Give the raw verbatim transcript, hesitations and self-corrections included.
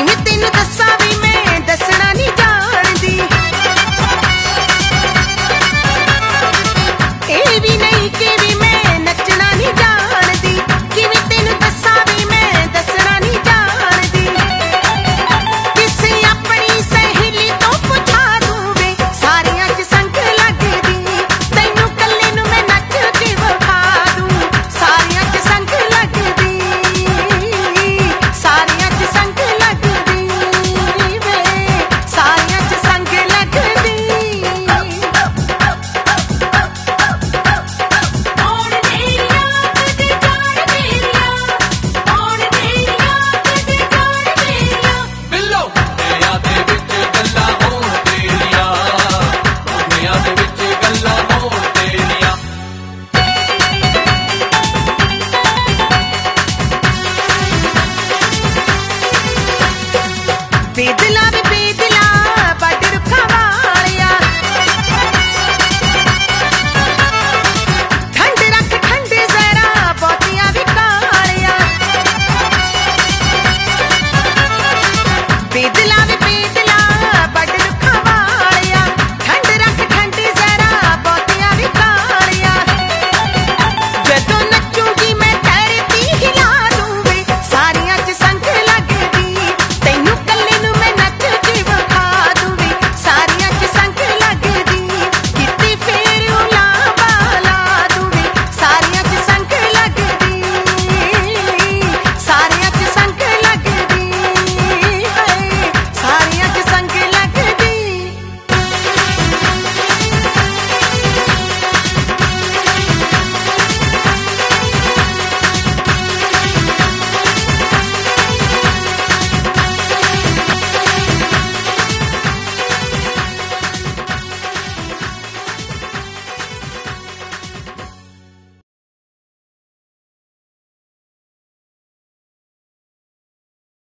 किवें तेनू दस्सां वी मैं दसना नहीं जानदी, एह वी नहीं कि वी मैं नचना नहीं जानदी, किवें तेनू दस्सां वी मैं दसना नहीं जानदी। किसे अपनी सहेली तो पुछा दूं वे सारियां च संग लगदी, तैनू कल्ले नू मैं नच के विखा दूं सारियां च संग लगदी, सारियां च संग लगदी वे सारियां च संग लगदी। कौन तेरिया कदे जान मेरिया, कौन तेरिया कदे जान मेरिया, बिल्लो मुंडियां दे विच गल्लां होण तेरियां, मुंडियां दे विच गल्लां होण तेरियां। बेदला वे बेदला बड़ रुखा वालिया, ठंड रख ठंड जरा बहुतियां वी कालिया, बेदला